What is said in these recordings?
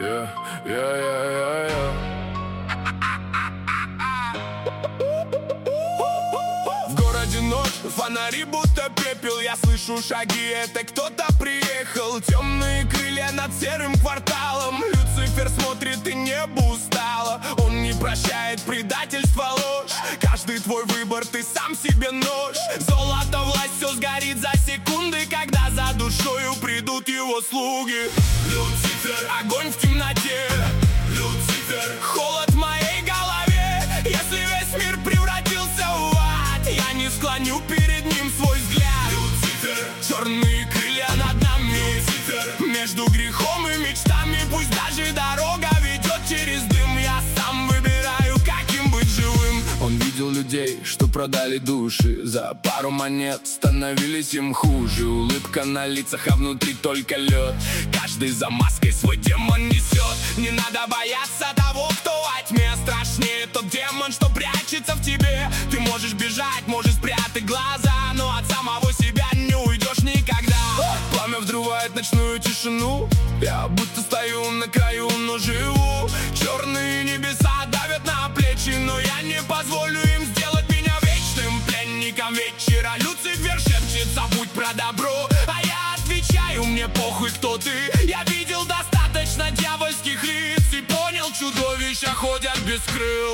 Yeah, yeah, yeah, yeah. В городе ночь, фонари будто пепел. Я слышу шаги, это кто-то приехал. Темные крылья над серым кварталом. Люцифер смотрит и небо устало. Он не прощает предательство, ложь. Каждый твой выбор, ты сам себе нож. Золото, власть, все сгорит за секунды, когда за душою придут его слуги. Люцифер, огонь в темноте. Люцифер, холод в моей голове. Если весь мир превратился в ад, я не склоню перед ним свой взгляд. Люцифер, черные крылья над нами. Люцифер, между грехом и мечтами. Пусть даже дорога ведет через дым, я сам выбираю, каким быть живым. Он видел людей, что продали души. За пару монет становились им хуже. Улыбка на лицах, а внутри только лед. Каждый за маской свой демон несет. Не надо бояться того, кто во тьме. Страшнее тот демон, что прячется в тебе. Ты можешь бежать, можешь спрятать глаза, но от самого себя не уйдешь никогда. Пламя взрывает ночную тишину. Я будто стою на краю, но живу. Черные небеса давят на плечи, но я не позволю им сделать меня вечным пленником вечера. Люцифер шепчет, забудь про добро, а я отвечаю, мне похуй, кто ты. Я видел достаточно дьявольских лиц и понял, чудовища ходят без крыл.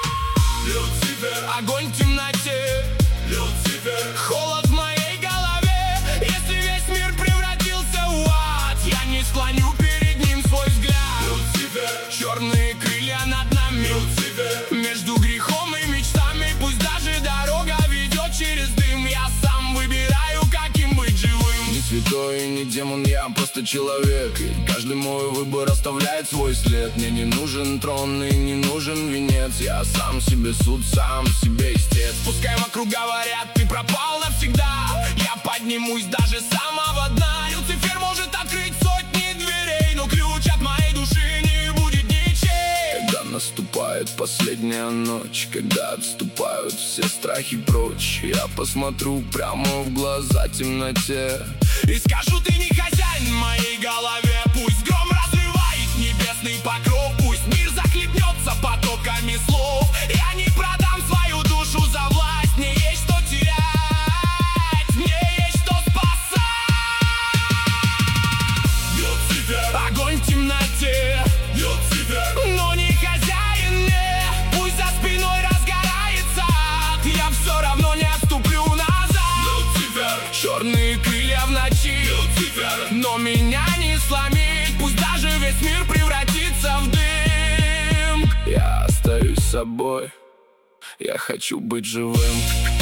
Люцифер, огонь в темноте. Люцифер, холод в моей голове. Если весь мир превратился в ад, я не склоню перед ним свой взгляд. Люцифер, черные крылья над нами. Люцифер, между грехом и мечтами. Пусть даже дорога ведет через дым, я сам выбираю, каким быть живым. Не святой и не демон, я просто человек. И каждый мой выбор оставляет свой след. Мне не нужен трон и не нужен венец. Я сам себе суд, сам себе истец. Пускай вокруг говорят, ты пропал навсегда, я поднимусь даже с самого дна. Люцифер может открыть сотни дверей, но ключ от моей души не будет ничей. Когда наступает последняя ночь, когда отступают все страхи прочь, я посмотрю прямо в глаза темноте и скажу: ты не хозяин в моей голове. Пусть гром разрывает небесный покров, пусть мир захлебнется потоками слов. Я не продам свою душу за власть, мне есть что терять, мне есть что спасать. Люцифер, огонь в темноте. Люцифер, но не хозяин мне. Пусть за спиной разгорается ад, я все равно не отступлю назад. Люцифер, черные крылья в ночи. Люцифер, но меня не сломить, пусть даже весь мир превратится в дым. Я остаюсь собой, я хочу быть живым.